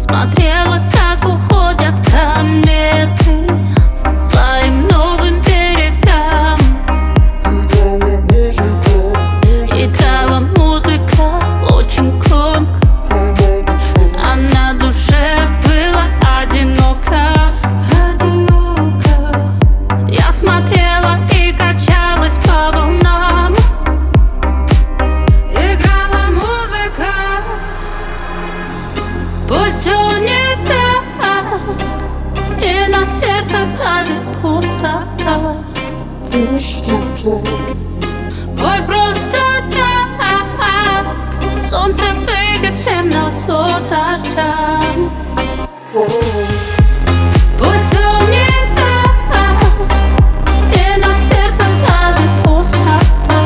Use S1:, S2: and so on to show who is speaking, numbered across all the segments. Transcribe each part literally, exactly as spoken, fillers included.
S1: Смотрела, как уходят кометы к своим новым берегам. Играла музыка очень громко, а на душе было одиноко. Одиноко. Я смотрела и качалась по волнам. Играла музыка. Пусть все не так, и на сердце давит пустота. Ой, просто так солнце выйдет всем назло дождям. Пусть все не так, и на сердце давит пустота.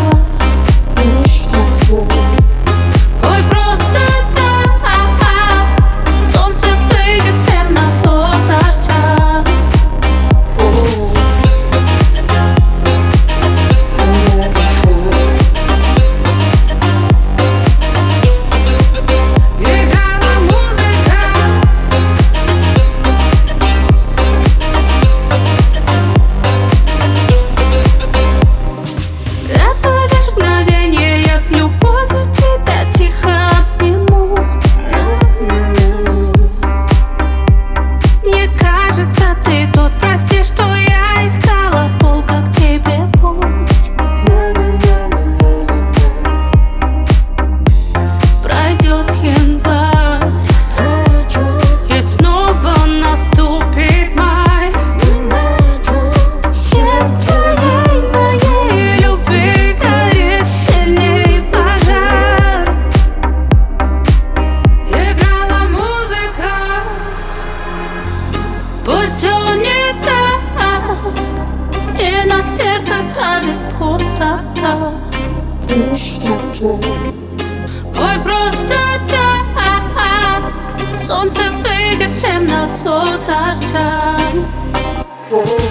S1: Ой, просто так солнце выйдет всем назло дождям. Играла музыка. Это лишь мгновение, я с любовью тебя тихо обниму. Мне кажется, ты тот, прости, что я искала долго к тебе путь. Пройдет январь, и снова наступит май. Свет твоей, моей любви горит сильней пожар. Играла музыка. Пусть все не так, и на сердце давит пустота. Ой, просто так солнце выйдет всем назло дождям.